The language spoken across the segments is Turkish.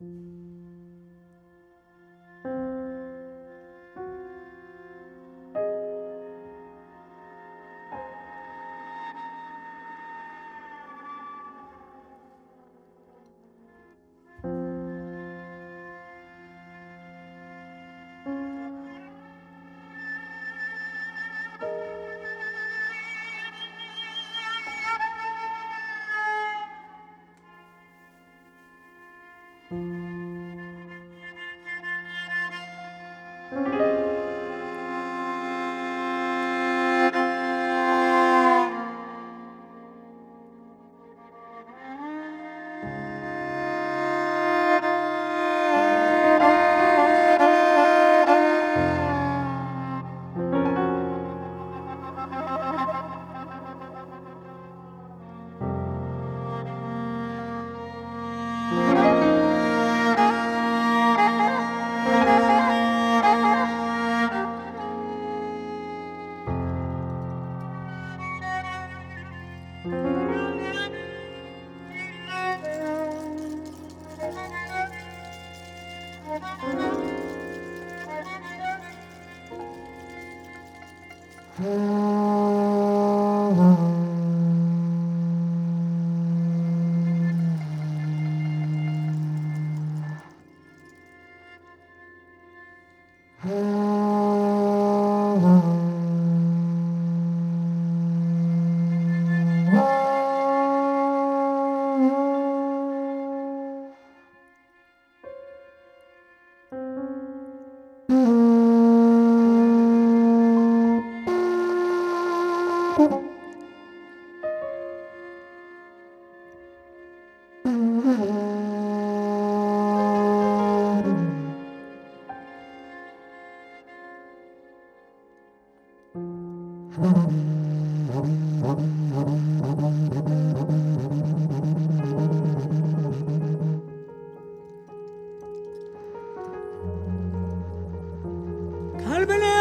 Kalbine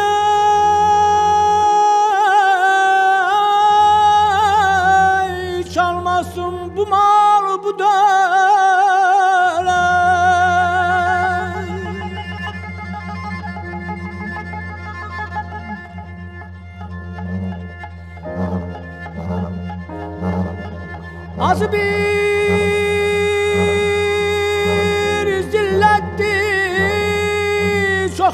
çalmasın bu mal bu döle. Az bir zilletti çok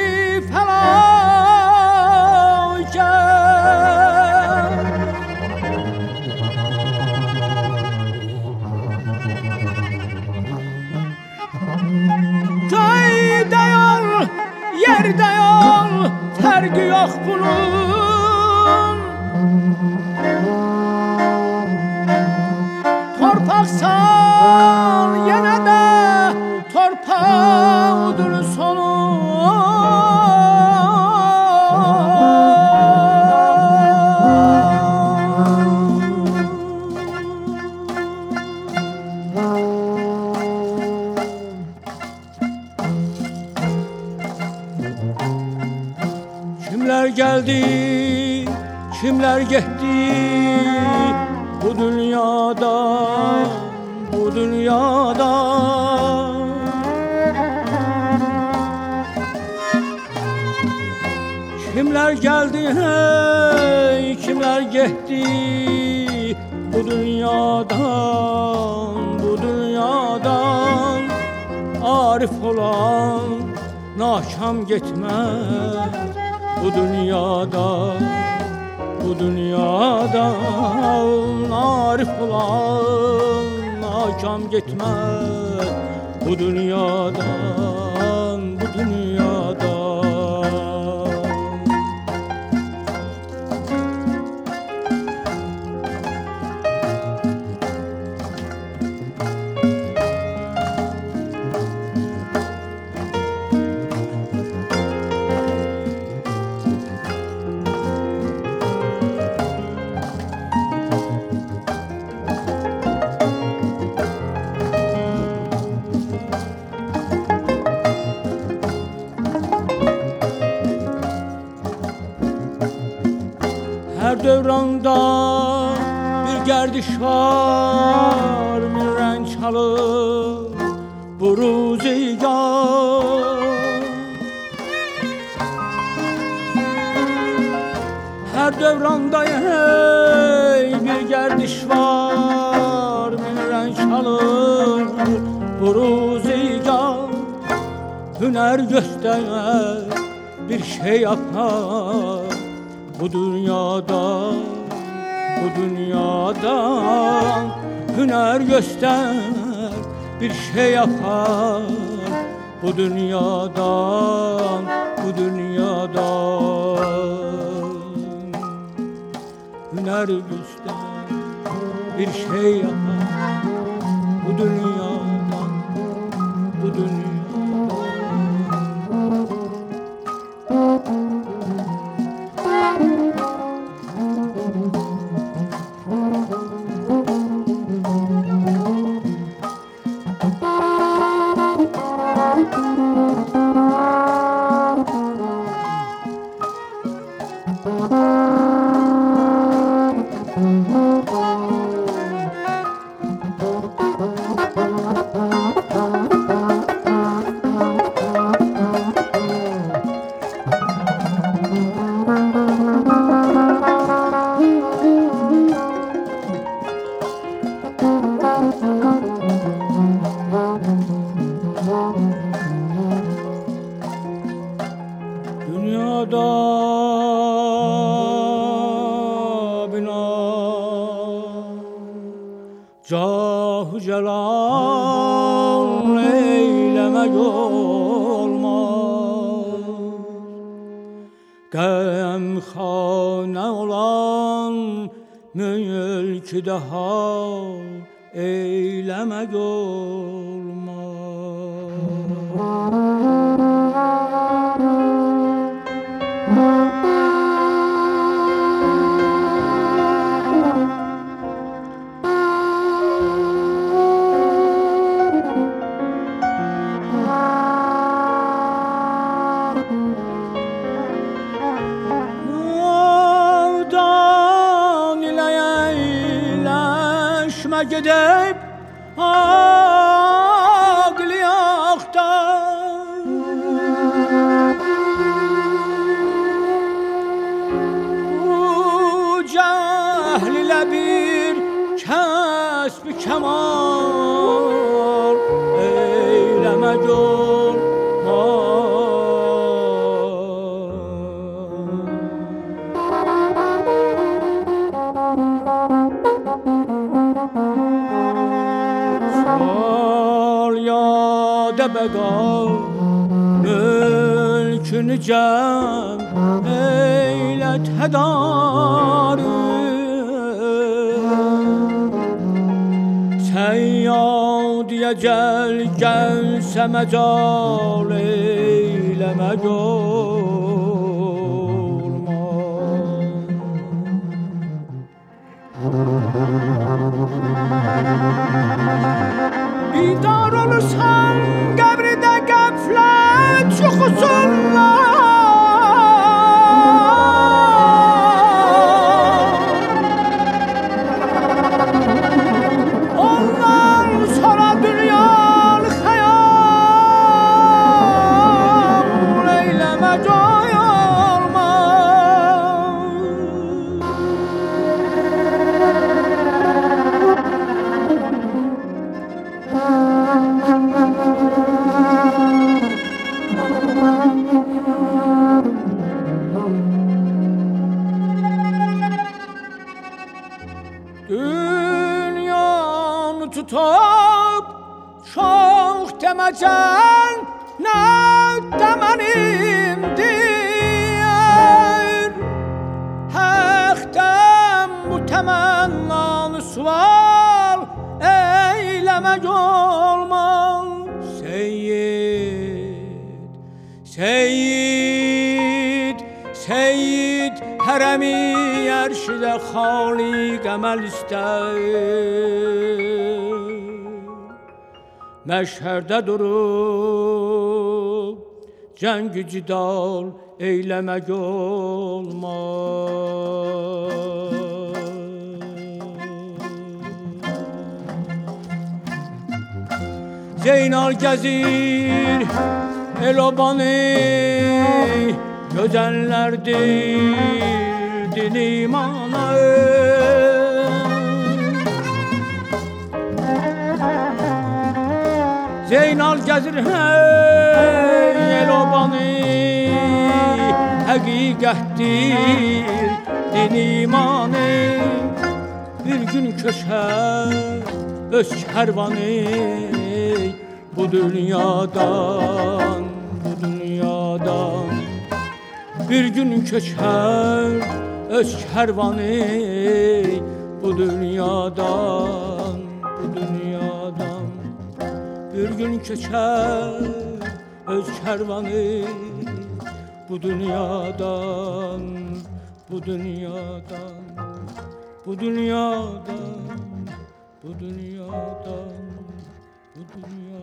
köyde yol, yerde yol, fergi yok bunun. Torpaksan yine de torpağıdır sonu. Kimler geldi, kimler gitti bu dünyadan, bu dünyadan. Kimler geldi, hey, kimler gitti bu dünyadan, bu dünyadan. Arif olan nakam gitmez bu dünyadan, bu dünyadan. Arif olan nakam gitmez bu dünyadan, bu dünyadan. Her devranda bir gerdişar miren çalır bu ruzigar. Her devranda hey bir gerdiş var, min renk alır bu ruzigar. Hüner göster, bir şey yapar bu dünyada, bu dünyada. Hüner göster, bir şey yapar bu dünyadan, bu dünyadan. Hüner göster, bir şey yapar bu dünyadan, bu dünyadan. Dünyada bina cah-ı celal eylemek olmaz. Gemhane olan mülkü daha eylemek olmaz. Gidip ağlı aktar, bu cehl ile bir kesb kemal eylemek olmaz. Bedal mülkünü cem eylet hedarı. Seyyadiye cel gelse mecal eylemek olmaz. Bidar olursan kabride gaflet yuhusunlar. Ondan sonra dünyalı hayal eylemek olmaz. Dünyanı tutup çok demecen ne demenim diyer. Hak'tan bu temennanı sual eylemek olmaz. Seyyid, Seyyid, Seyyid Heremi erşide Halik emel ister. Meşherde durup cengi cidal eylemek olmaz. Zeynal gəzir el-obanı, gözəllərdir din imana. Zeynal gəzir el-obanı, həqiqətdir din imanı. Bir gün köçər öz kərvanı bu dünyadan, bu dünyadan. Bir gün köçər öz kərvanı bu dünyadan, bu dünyadan. Bir gün keçər öz kərvanı bu dünyadan, bu dünyadan, bu dünyadan, bu dünyadan, bu dünyadan.